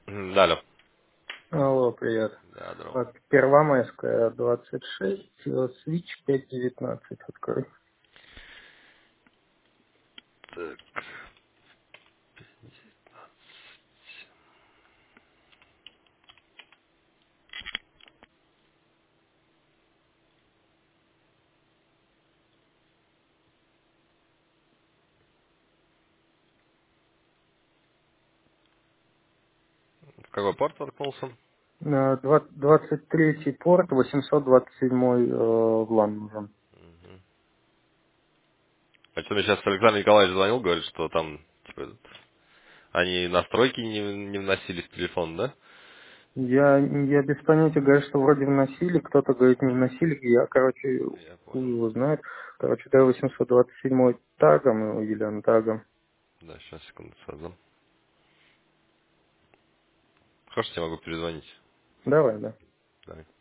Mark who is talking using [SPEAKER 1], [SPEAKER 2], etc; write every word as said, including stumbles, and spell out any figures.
[SPEAKER 1] Мгм, да, алло.
[SPEAKER 2] Алло, привет.
[SPEAKER 1] Да, здорово.
[SPEAKER 2] Так, Первомайская, двадцать шесть, э, Свич пять девятнадцать, открой.
[SPEAKER 1] Так, в какой порт воткнулся?
[SPEAKER 2] Э, два- двадцать третий порт, восемьсот двадцать седьмой э, в лан нужен.
[SPEAKER 1] Мгм. А что мне сейчас Александр Николаевич звонил, говорит, что там, типа, этот, они настройки не, не вносили в телефон, да?
[SPEAKER 2] Я, я без понятия, говорю, что вроде вносили, кто-то говорит не вносили, я, короче,
[SPEAKER 1] Я
[SPEAKER 2] хуй
[SPEAKER 1] понял.
[SPEAKER 2] его знает. Короче, да, восемьсот двадцать седьмой тагом, или он тагом.
[SPEAKER 1] Да, сейчас, секунду, создам. Хорошо, я могу перезвонить.
[SPEAKER 2] Давай, да.
[SPEAKER 1] Давай.